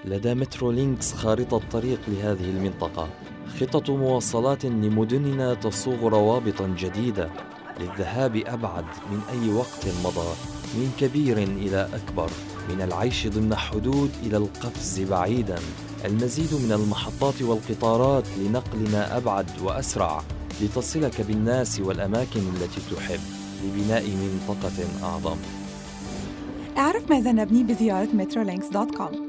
لدى مترولينكس خارطة طريق لهذه المنطقة، خطط مواصلات لمدننا تصوغ روابطا جديدة للذهاب أبعد من أي وقت مضى، من كبير إلى أكبر، من العيش ضمن حدود إلى القفز بعيدا. المزيد من المحطات والقطارات لنقلنا أبعد وأسرع، لتصلك بالناس والأماكن التي تحب، لبناء منطقة أعظم. اعرف ماذا نبني بزيارة metrolynx.com.